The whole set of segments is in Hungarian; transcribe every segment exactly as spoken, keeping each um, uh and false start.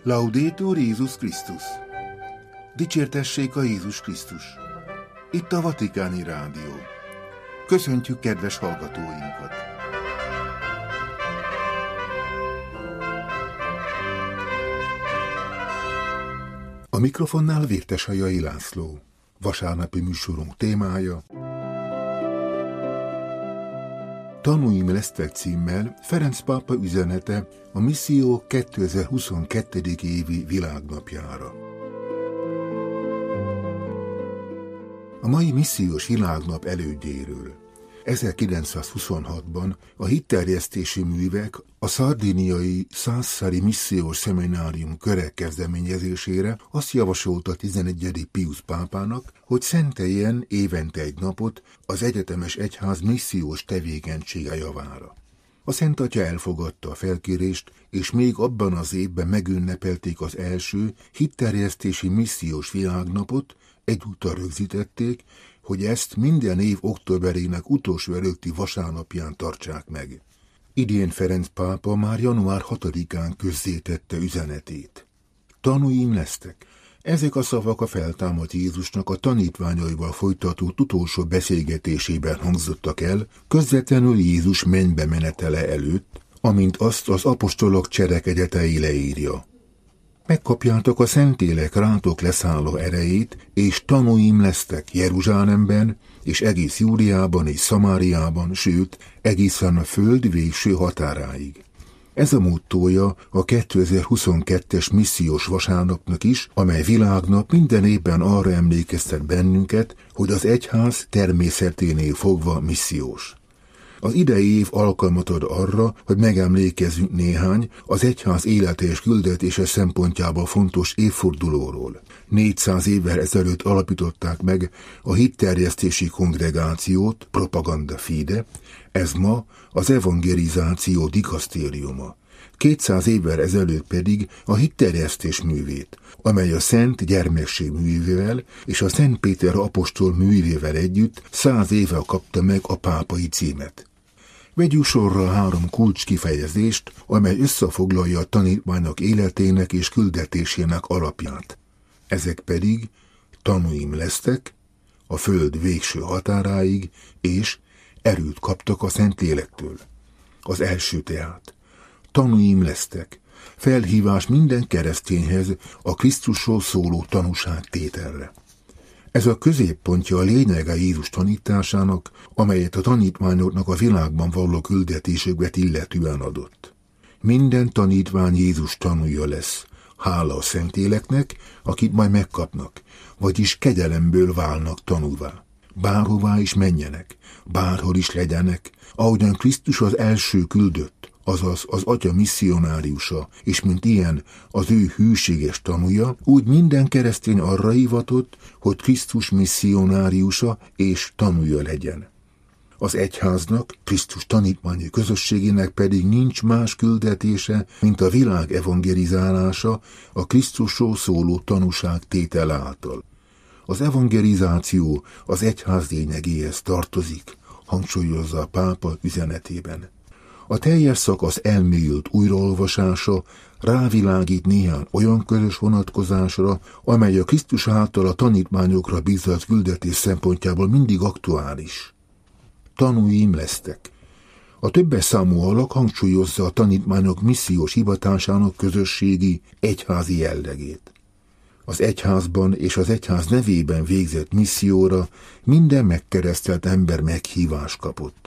Laudetur Jézus Krisztus! Dicsértessék a Jézus Krisztus! Itt a Vatikáni Rádió. Köszöntjük kedves hallgatóinkat! A mikrofonnál Vértesajai László. Vasárnapi műsorunk témája: Tanúim lesztek címmel Ferenc pápa üzenete a misszió kétezer-huszonkettő. évi világnapjára. A mai missziós világnap elődjéről. ezerkilencszázhuszonhatban a hitterjesztési művek a szardiniai Sassari Missziós Szeminárium köre kezdeményezésére azt javasolta tizenegyedik Piusz pápának, hogy szenteljen évente egy napot az egyetemes egyház missziós tevékenysége javára. A Szent Atya elfogadta a felkérést, és még abban az évben megünnepelték az első hitterjesztési missziós világnapot, egyúttal rögzítették, hogy ezt minden év októberének utolsó előtti vasárnapján tartsák meg. Idén Ferenc pápa már január hatodikán közzétette üzenetét. Tanúim lesztek. Ezek a szavak a feltámadt Jézusnak a tanítványaival folytatott utolsó beszélgetésében hangzottak el, közvetlenül Jézus mennybe menetele előtt, amint azt az apostolok cselekedetei leírja. Megkapjátok a Szentlélek rátok leszálló erejét, és tanúim lesztek Jeruzsálemben, és egész Júdeában és Szamáriában, sőt, egészen a föld végső határáig. Ez a mottója a kétezer-huszonkettes missziós vasárnapnak is, amely világnap minden évben arra emlékeztet bennünket, hogy az egyház természeténél fogva missziós. Az idei év alkalmat ad arra, hogy megemlékezzünk néhány az egyház élete és küldetése szempontjából fontos évfordulóról. négyszáz évvel ezelőtt alapították meg a hitterjesztési kongregációt, Propaganda Fide, ez ma az evangelizáció dikasztériuma. kétszáz évvel ezelőtt pedig a hitterjesztés művét, amely a Szent Gyermekség művével és a Szent Péter apostol művével együtt száz éve kapta meg a pápai címet. Vegyük sorra három kulcs kifejezést, amely összefoglalja a tanítványok életének és küldetésének alapját. Ezek pedig tanúim lesztek, a föld végső határáig, és erőt kaptak a Szentlélektől. Az első tehát: tanúim lesztek, felhívás minden keresztényhez a Krisztusról szóló tanúság tételre. Ez a középpontja a lényege Jézus tanításának, amelyet a tanítványoknak a világban való küldetésüket illetően adott. Minden tanítvány Jézus tanúja lesz, hála a Szentléleknek, akit majd megkapnak, vagyis kegyelemből válnak tanúvá. Bárhová is menjenek, bárhol is legyenek, ahogyan Krisztus az első küldött, azaz az Atya misszionáriusa, és mint ilyen az ő hűséges tanúja, úgy minden keresztény arra hivatott, hogy Krisztus misszionáriusa és tanúja legyen. Az egyháznak, Krisztus tanítványi közösségének pedig nincs más küldetése, mint a világ evangelizálása a Krisztusról szóló tanúság tétele által. Az evangelizáció az egyház lényegéhez tartozik, hangsúlyozza a pápa üzenetében. A teljes szakasz elmélyült újraolvasása rávilágít néhány olyan közös vonatkozásra, amely a Krisztus által a tanítványokra bízott küldetés szempontjából mindig aktuális. Tanúim lesztek. A többes számú alak hangsúlyozza a tanítványok missziós hivatásának közösségi, egyházi jellegét. Az egyházban és az egyház nevében végzett misszióra minden megkeresztelt ember meghívást kapott.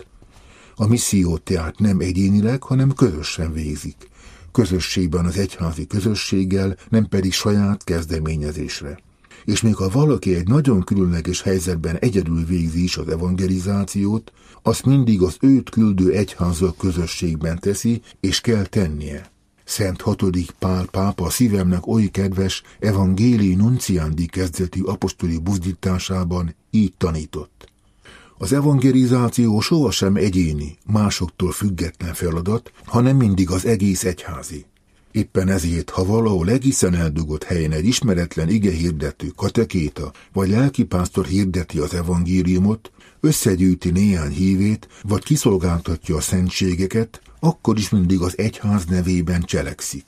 A missziót tehát nem egyénileg, hanem közösen végzik. Közösségben az egyházi közösséggel, nem pedig saját kezdeményezésre. És még ha valaki egy nagyon különleges helyzetben egyedül végzi is az evangelizációt, azt mindig az őt küldő egyházal közösségben teszi, és kell tennie. Szent hatodik Pál pápa a szívemnek oly kedves Evangelii Nunciandi kezdetű apostoli buzdításában így tanított. Az evangelizáció sohasem egyéni, másoktól független feladat, hanem mindig az egész egyházi. Éppen ezért, ha valahol egészen eldugott helyen egy ismeretlen igehirdető, katekéta vagy lelkipásztor hirdeti az evangéliumot, összegyűjti néhány hívét, vagy kiszolgáltatja a szentségeket, akkor is mindig az egyház nevében cselekszik.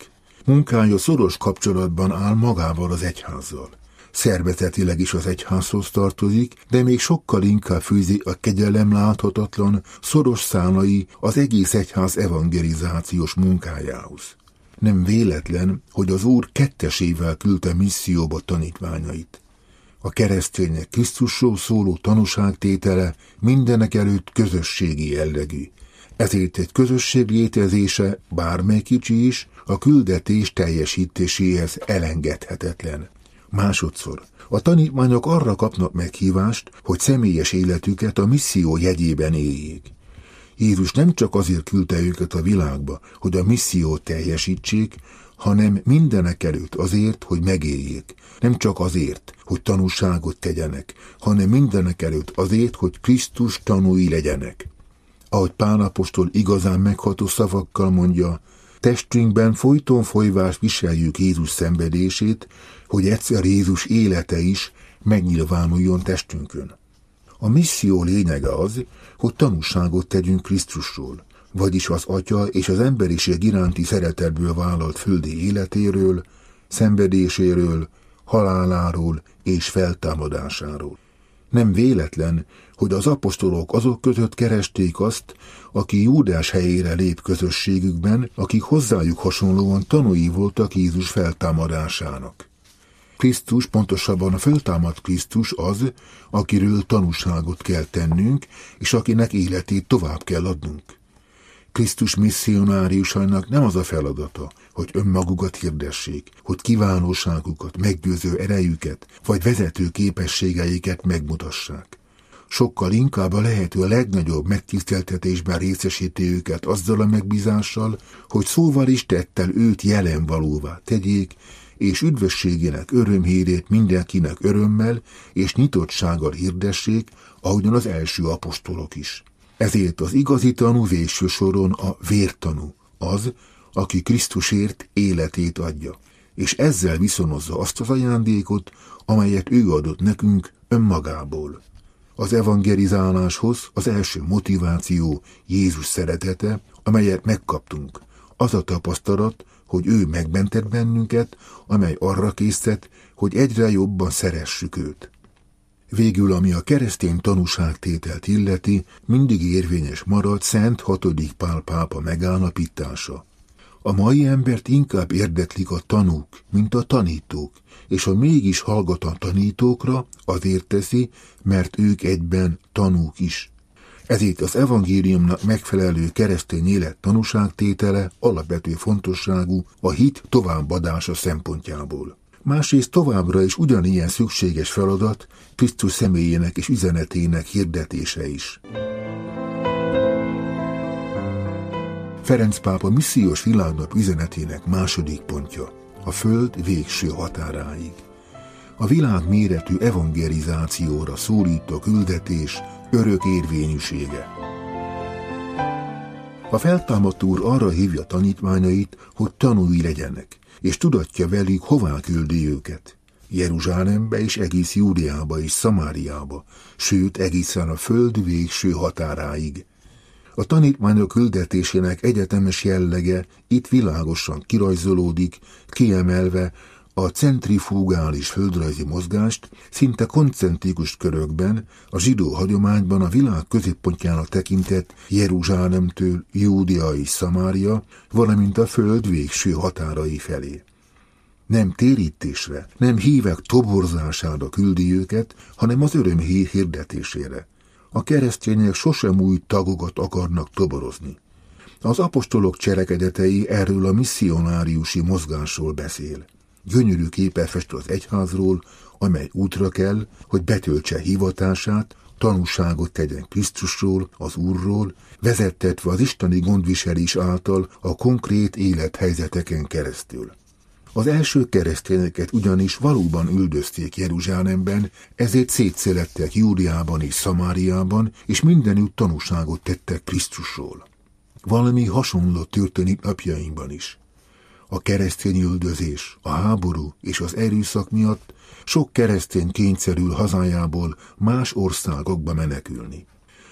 Munkája szoros kapcsolatban áll magával az egyházzal. Szervezetileg is az egyházhoz tartozik, de még sokkal inkább fűzi a kegyelem láthatatlan, szoros szálai az egész egyház evangelizációs munkájához. Nem véletlen, hogy az Úr kettesével küldte misszióba tanítványait. A keresztények Krisztusról szóló tanúságtétele mindenek előtt közösségi jellegű. Ezért egy közösség létezése, bármely kicsi is, a küldetés teljesítéséhez elengedhetetlen. Másodszor, a tanítványok arra kapnak meghívást, hogy személyes életüket a misszió jegyében éljék. Jézus nem csak azért küldte őket a világba, hogy a missziót teljesítsék, hanem mindenekelőtt azért, hogy megéljék. Nem csak azért, hogy tanúságot tegyenek, hanem mindenekelőtt azért, hogy Krisztus tanúi legyenek. Ahogy Pál apostol igazán megható szavakkal mondja, testünkben folyton folyvás viseljük Jézus szenvedését, hogy egyszer Jézus élete is megnyilvánuljon testünkön. A misszió lényege az, hogy tanúságot tegyünk Krisztusról, vagyis az Atya és az emberiség iránti szeretetből vállalt földi életéről, szenvedéséről, haláláról és feltámadásáról. Nem véletlen, hogy az apostolok azok között keresték azt, aki Júdás helyére lép közösségükben, akik hozzájuk hasonlóan tanúi voltak Jézus feltámadásának. Krisztus, pontosabban a feltámadt Krisztus az, akiről tanúságot kell tennünk, és akinek életét tovább kell adnunk. Krisztus misszionáriusainak nem az a feladata, hogy önmagukat hirdessék, hogy kiválóságukat, meggyőző erejüket, vagy vezető képességeiket megmutassák. Sokkal inkább a lehető legnagyobb megtiszteltetésben részesíti őket azzal a megbízással, hogy szóval is tettel őt jelenvalóvá tegyék, és üdvösségének örömhírét mindenkinek örömmel és nyitottsággal hirdessék, ahogyan az első apostolok is. Ezért az igazi tanú végső soron a vértanú, az, aki Krisztusért életét adja, és ezzel viszonozza azt az ajándékot, amelyet ő adott nekünk önmagából. Az evangelizáláshoz az első motiváció Jézus szeretete, amelyet megkaptunk. Az a tapasztalat, hogy ő megmentett bennünket, amely arra késztet, hogy egyre jobban szeressük őt. Végül, ami a keresztény tanúságtételt illeti, mindig érvényes marad Szent hatodik Pál pápa megállapítása. A mai embert inkább érdeklik a tanúk, mint a tanítók, és ha mégis hallgat a tanítókra, azért teszi, mert ők egyben tanúk is. Ezért az evangéliumnak megfelelő keresztény élet tanúságtétele alapvető fontosságú a hit továbbadása szempontjából. Másrészt továbbra is ugyanilyen szükséges feladat Krisztus személyének és üzenetének hirdetése is. Ferenc pápa missziós világnap üzenetének második pontja: a föld végső határáig. A világ méretű evangelizációra szólító küldetés örök érvényűsége. A feltámadt Úr arra hívja tanítványait, hogy tanúi legyenek, és tudatja velük, hová küldi őket. Jeruzsálembe és egész Júdeába és Szamáriába, sőt egészen a föld végső határáig. A tanítványok küldetésének egyetemes jellege itt világosan kirajzolódik, kiemelve a centrifugális földrajzi mozgást, szinte koncentrikus körökben, a zsidó hagyományban a világ középpontjának tekintett Jeruzsálemtől Júdea és Szamária, valamint a föld végső határai felé. Nem térítésre, nem hívek toborzására küldi őket, hanem az örömhír hirdetésére. A keresztények sosem új tagokat akarnak toborozni. Az apostolok cselekedetei erről a misszionáriusi mozgásról beszél. Gyönyörű képe fest az egyházról, amely útra kell, hogy betöltse hivatását, tanúságot tegyen Krisztusról, az Úrról, vezettetve az isteni gondviselés által a konkrét élethelyzeteken keresztül. Az első keresztényeket ugyanis valóban üldözték Jeruzsálemben, ezért szétszélettek Júdeában és Szamáriában, és mindenütt tanúságot tettek Krisztusról. Valami hasonló történik napjainkban is. A keresztény üldözés, a háború és az erőszak miatt sok keresztény kényszerül hazájából más országokba menekülni.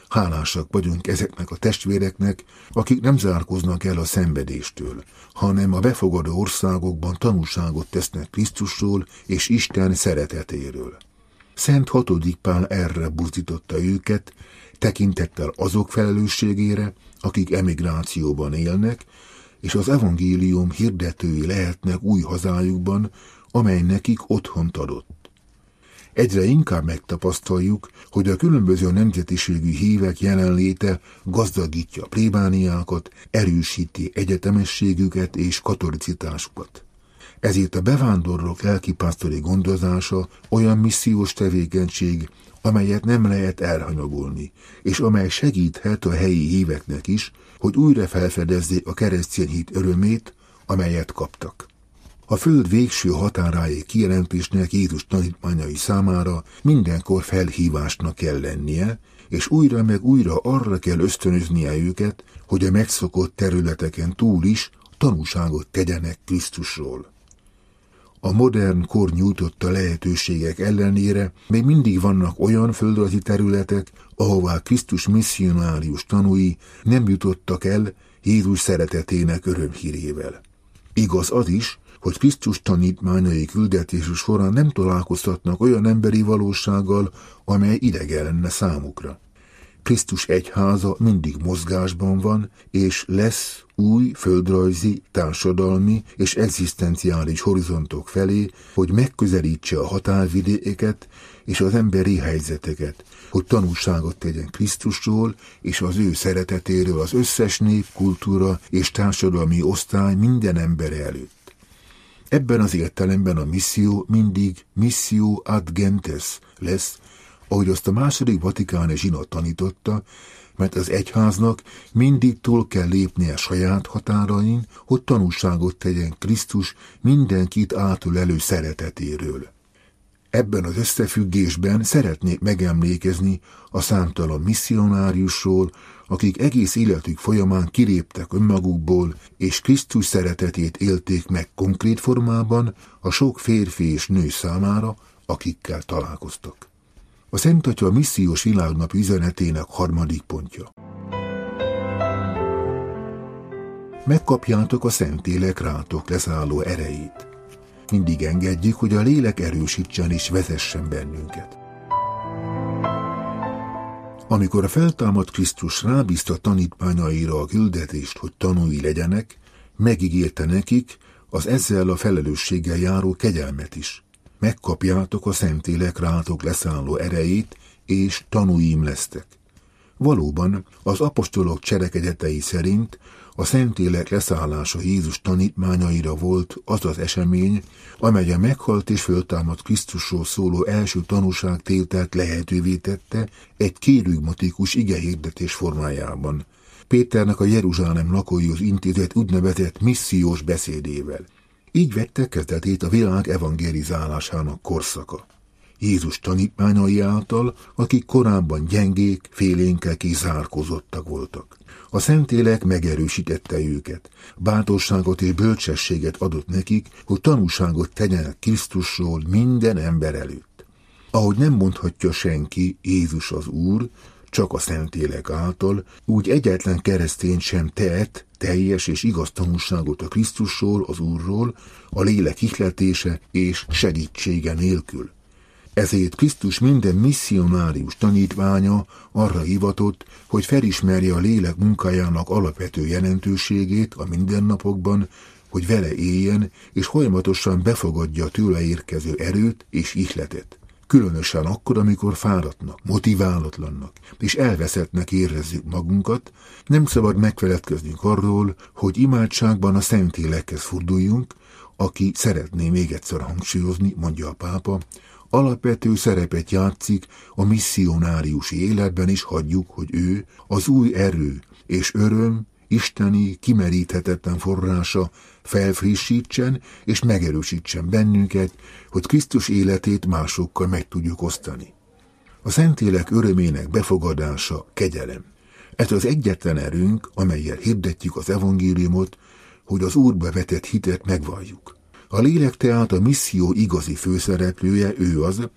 hálásak vagyunk ezeknek a testvéreknek, akik nem zárkoznak el a szenvedéstől, hanem a befogadó országokban tanúságot tesznek Krisztusról és Isten szeretetéről. Szent hatodik Pál erre buzdította őket, tekintettel azok felelősségére, akik emigrációban élnek, és az evangélium hirdetői lehetnek új hazájukban, amely nekik otthont adott. Egyre inkább megtapasztaljuk, hogy a különböző nemzetiségű hívek jelenléte gazdagítja a plébániákat, erősíti egyetemességüket és katolicitásukat. Ezért a bevándorlók lelkipásztori gondozása olyan missziós tevékenység, amelyet nem lehet elhanyagolni, és amely segíthet a helyi híveknek is, hogy újra felfedezzék a keresztény hit örömét, amelyet kaptak. A föld végső határáig kijelentésnek Jézus tanítványai számára mindenkor felhívásnak kell lennie, és újra meg újra arra kell ösztönöznie őket, hogy a megszokott területeken túl is tanúságot tegyenek Krisztusról. A modern kor nyújtotta lehetőségek ellenére még mindig vannak olyan földrajzi területek, ahová Krisztus misszionárius tanúi nem jutottak el Jézus szeretetének örömhírével. Igaz az is, hogy Krisztus tanítványai küldetése során nem találkoztatnak olyan emberi valósággal, amely idegen lenne számukra. Krisztus egyháza mindig mozgásban van, és lesz új földrajzi, társadalmi és egzisztenciális horizontok felé, hogy megközelítse a határvidékeket és az emberi helyzeteket, hogy tanúságot tegyen Krisztusról és az ő szeretetéről az összes nép, kultúra és társadalmi osztály minden embere előtt. Ebben az értelemben a misszió mindig missio ad gentes lesz, ahogy azt a második vatikáni zsinat tanította, mert az egyháznak mindig túl kell lépnie saját határain, hogy tanúságot tegyen Krisztus mindenkit átölelő szeretetéről. Ebben az összefüggésben szeretnék megemlékezni a számtalan misszionáriusról, akik egész életük folyamán kiléptek önmagukból, és Krisztus szeretetét élték meg konkrét formában a sok férfi és nő számára, akikkel találkoztak. A Szent Atya missziós világnap üzenetének harmadik pontja. Megkapjátok a Szentlélek rátok leszálló erejét. Mindig engedjük, hogy a lélek erősítsen és vezessen bennünket. Amikor a feltámadt Krisztus rábízta tanítványaira a küldetést, hogy tanúi legyenek, megígérte nekik az ezzel a felelősséggel járó kegyelmet is. Megkapjátok a Szentlélek rátok leszálló erejét, és tanúim lesztek. Valóban az apostolok cselekedetei szerint a Szentlélek leszállása Jézus tanítványaira volt az az esemény, amely a meghalt és föltámadt Krisztusról szóló első tanúságtételt lehetővé tette egy kérügmatikus igehirdetés formájában, Péternek a Jeruzsálem lakóihoz intézett úgynevezett missziós beszédével. Így vette kezdetét a világ evangelizálásának korszaka. Jézus tanítványai által, akik korábban gyengék, félénkek és zárkózottak voltak. A Szentlélek megerősítette őket, bátorságot és bölcsességet adott nekik, hogy tanúságot tegyenek Krisztusról minden ember előtt. Ahogy nem mondhatja senki, Jézus az Úr, csak a Szentlélek által, úgy egyetlen keresztény sem tehet teljes és igaz tanúságot a Krisztusról, az Úrról, a lélek ihletése és segítsége nélkül. Ezért Krisztus minden misszionárius tanítványa arra hivatott, hogy felismerje a lélek munkájának alapvető jelentőségét a mindennapokban, hogy vele éljen, és folyamatosan befogadja a tőle érkező erőt és ihletet. Különösen akkor, amikor fáradtnak, motiválatlannak és elveszettnek érezzük magunkat, nem szabad megfeledkeznünk arról, hogy imádságban a Szentlélekhez forduljunk, aki, szeretné még egyszer hangsúlyozni, mondja a pápa, alapvető szerepet játszik a misszionáriusi életben, is hagyjuk, hogy ő az új erő és öröm, isteni, kimeríthetetlen forrása felfrissítsen és megerősítsen bennünket, hogy Krisztus életét másokkal meg tudjuk osztani. A Szentlélek örömének befogadása kegyelem. Ez az egyetlen erőnk, amellyel hirdetjük az evangéliumot, hogy az Úrba vetett hitet megvalljuk. A lélek tehát a misszió igazi főszereplője, ő az,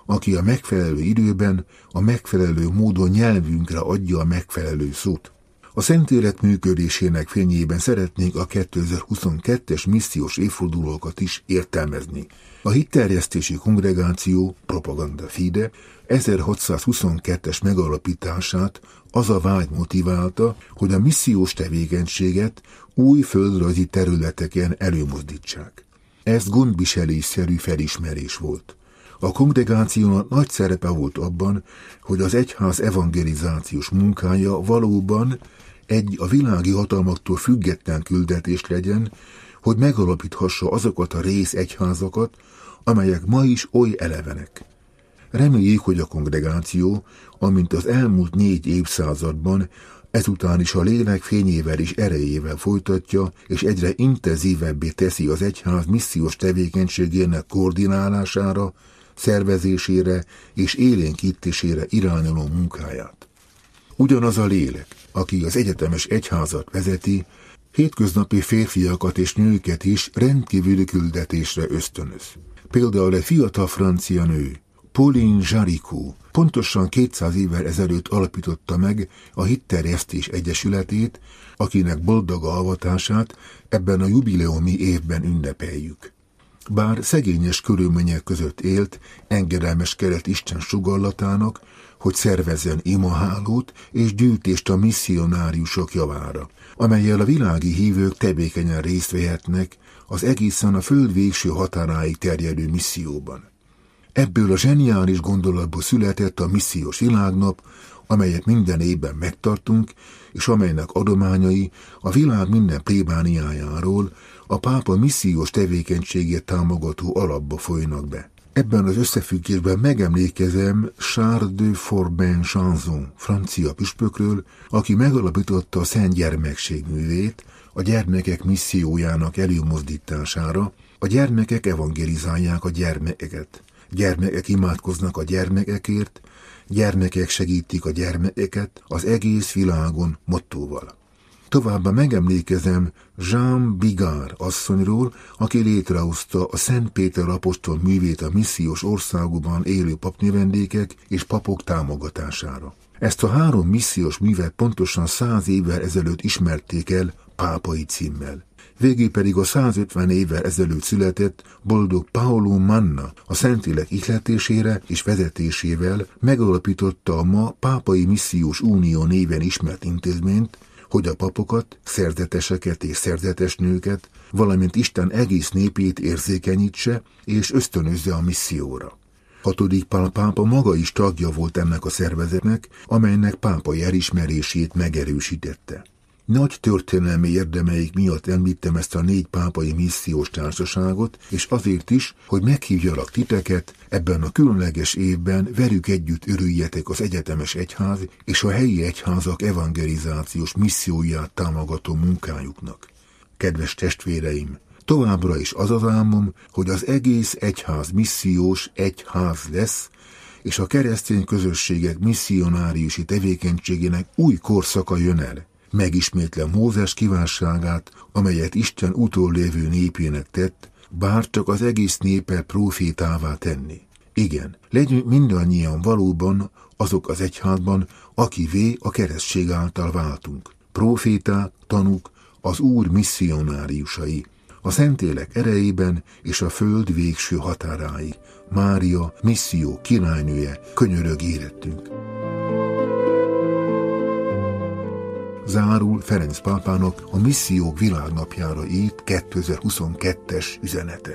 aki a megfelelő időben, a megfelelő módon nyelvünkre adja a megfelelő szót. A Szentlélek működésének fényében szeretnénk a kétezer-huszonkettes missziós évfordulókat is értelmezni. A Hitterjesztési Kongregáció Propaganda Fide ezerhatszázhuszonkettes megalapítását az a vágy motiválta, hogy a missziós tevékenységet új földrajzi területeken előmozdítsák. Ez gondviselésszerű felismerés volt. A kongregációnak nagy szerepe volt abban, hogy az egyház evangelizációs munkája valóban egy a világi hatalmaktól független küldetés legyen, hogy megalapíthassa azokat a részegyházakat, amelyek ma is oly elevenek. Reméljük, hogy a kongregáció, amint az elmúlt négy évszázadban, ezután is a lélek fényével és erejével folytatja, és egyre intenzívebbé teszi az egyház missziós tevékenységének koordinálására, szervezésére és élénkítésére irányuló munkáját. Ugyanaz a lélek, aki az egyetemes egyházat vezeti, hétköznapi férfiakat és nőket is rendkívüli küldetésre ösztönöz. Például egy fiatal francia nő, Pauline Jaricot, pontosan kétszáz évvel ezelőtt alapította meg a Hitterjesztés Egyesületét, akinek boldog avatását ebben a jubileumi évben ünnepeljük. Bár szegényes körülmények között élt, engedelmeskedett Isten sugallatának, hogy szervezzen imahálót és gyűjtést a misszionáriusok javára, amellyel a világi hívők tevékenyen részt vehetnek az egészen a föld végső határáig terjedő misszióban. Ebből a zseniális gondolatból született a missziós világnap, amelyet minden évben megtartunk, és amelynek adományai a világ minden plébániájáról a pápa missziós tevékenységét támogató alapba folynak be. Ebben az összefüggésben megemlékezem Charles de Forbin-Chanson, francia püspökről, aki megalapította a Szent Gyermekség művét a gyermekek missziójának előmozdítására. A gyermekek evangelizálják a gyermekeket. Gyermekek imádkoznak a gyermekekért, gyermekek segítik a gyermekeket az egész világon mottóval. Továbbá megemlékezem Jean Bigard asszonyról, aki létrehozta a Szent Péter apostol művét a missziós országokban élő papnövendékek és papok támogatására. Ezt a három missziós művet pontosan száz évvel ezelőtt ismerték el pápai címmel. Végül pedig a százötven évvel ezelőtt született boldog Paolo Manna a Szentlélek ihletésére és vezetésével megalapította a ma Pápai Missziós Unió néven ismert intézményt, hogy a papokat, szerzeteseket és szerzetes nőket, valamint Isten egész népét érzékenyítse és ösztönözze a misszióra. Hatodik Pál pápa maga is tagja volt ennek a szervezetnek, amelynek pápai elismerését megerősítette. Nagy történelmi érdemeik miatt említem ezt a négy pápai missziós társaságot, és azért is, hogy meghívjalak titeket, ebben a különleges évben velük együtt örüljetek az egyetemes egyház és a helyi egyházak evangelizációs misszióját támogató munkájuknak. Kedves testvéreim, továbbra is az az álmom, hogy az egész egyház missziós egyház lesz, és a keresztény közösségek misszionáriusi tevékenységének új korszaka jön el. Megismétlem Mózes kívánságát, amelyet Isten utollévő népének tett, bár csak az egész népet prófétává tenni. Igen, legyünk mindannyian valóban azok az egyházban, akivé a keresztség által váltunk. Próféták, tanúk, az Úr misszionáriusai, a Szentlélek erejében és a föld végső határáig. Mária, misszió királynője, könyörög érettünk. Zárul Ferenc pápának a Missziók világnapjára írt kétezer-huszonkettes üzenete.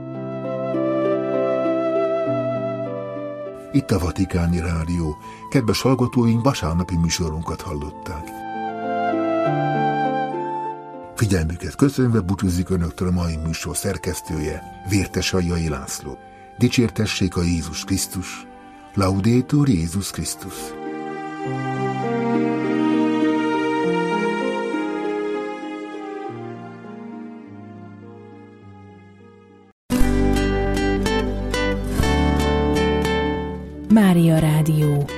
Itt a Vatikáni Rádió. Kedves hallgatóink, vasárnapi műsorunkat hallották. Figyelmüket köszönve búcsúzik önöktől a mai műsor szerkesztője, Vértes Aljai László. Dicsértessék a Jézus Krisztus! Laudetur Jézus Krisztus! Mária Rádió.